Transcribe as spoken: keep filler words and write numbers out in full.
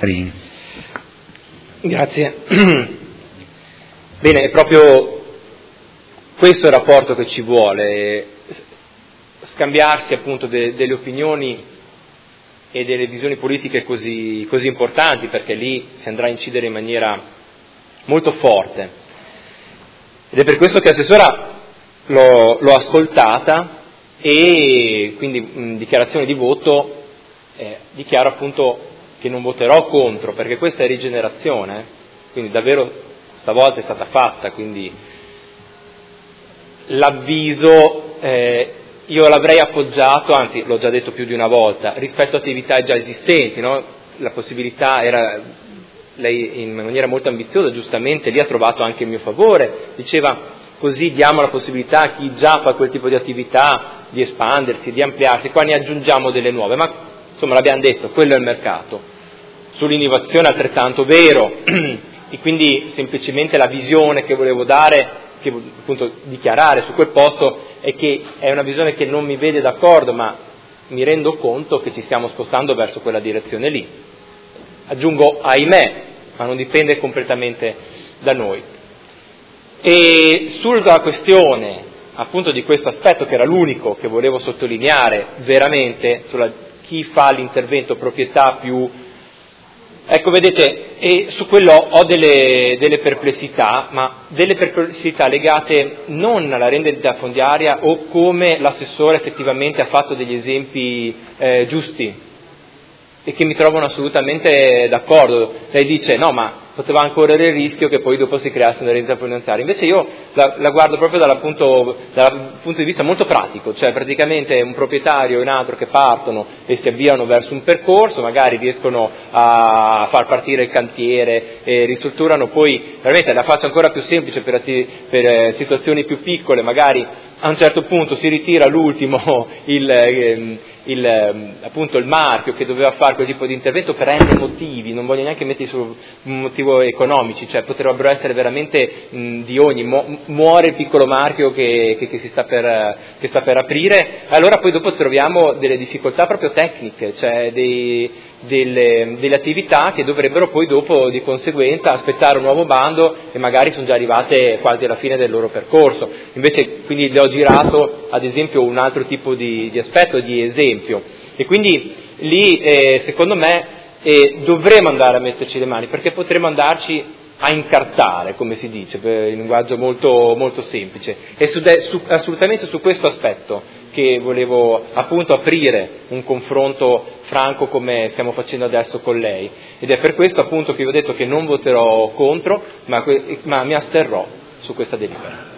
Rini. Grazie. Bene, è proprio questo il rapporto che ci vuole, scambiarsi appunto de- delle opinioni e delle visioni politiche così, così importanti, perché lì si andrà a incidere in maniera molto forte. Ed è per questo che Assessora l'ho, l'ho ascoltata e quindi in dichiarazione di voto eh, dichiaro appunto che non voterò contro, perché questa è rigenerazione, quindi davvero stavolta è stata fatta, quindi l'avviso eh, io l'avrei appoggiato, anzi l'ho già detto più di una volta, rispetto a attività già esistenti, no? La possibilità era, lei in maniera molto ambiziosa giustamente lì ha trovato anche il mio favore, diceva così diamo la possibilità a chi già fa quel tipo di attività di espandersi, di ampliarsi, qua ne aggiungiamo delle nuove, ma insomma l'abbiamo detto, quello è il mercato. Sull'innovazione altrettanto vero, e quindi semplicemente la visione che volevo dare, che appunto dichiarare su quel posto, è che è una visione che non mi vede d'accordo, ma mi rendo conto che ci stiamo spostando verso quella direzione lì. Aggiungo ahimè, ma non dipende completamente da noi. E sulla questione appunto di questo aspetto, che era l'unico che volevo sottolineare veramente, sulla chi fa l'intervento proprietà più, ecco vedete, e su quello ho delle, delle perplessità, ma delle perplessità legate non alla rendita fondiaria o come l'assessore effettivamente ha fatto degli esempi eh, giusti e che mi trovano assolutamente d'accordo. Lei dice no, ma poteva anche correre il rischio che poi dopo si creasse una rendita finanziaria. Invece io la, la guardo proprio dal punto, dal punto di vista molto pratico, cioè praticamente un proprietario e un altro che partono e si avviano verso un percorso, magari riescono a far partire il cantiere e ristrutturano, poi veramente la faccio ancora più semplice per, atti, per eh, situazioni più piccole, magari a un certo punto si ritira l'ultimo il, eh, il, appunto il marchio che doveva fare quel tipo di intervento per n motivi, non voglio neanche mettere su motivo economici, cioè potrebbero essere veramente mh, di ogni, Mu- muore il piccolo marchio che, che, che si sta per, che sta per aprire, allora poi dopo troviamo delle difficoltà proprio tecniche, cioè dei, delle, delle attività che dovrebbero poi dopo di conseguenza aspettare un nuovo bando e magari sono già arrivate quasi alla fine del loro percorso. Invece quindi le ho girato ad esempio un altro tipo di, di aspetto, di esempio, e quindi lì eh, secondo me e dovremo andare a metterci le mani, perché potremo andarci a incartare, come si dice, per in linguaggio molto, molto semplice. E su de, su, assolutamente su questo aspetto che volevo appunto aprire un confronto franco come stiamo facendo adesso con lei. Ed è per questo appunto che vi ho detto che non voterò contro, ma, ma mi asterrò su questa delibera.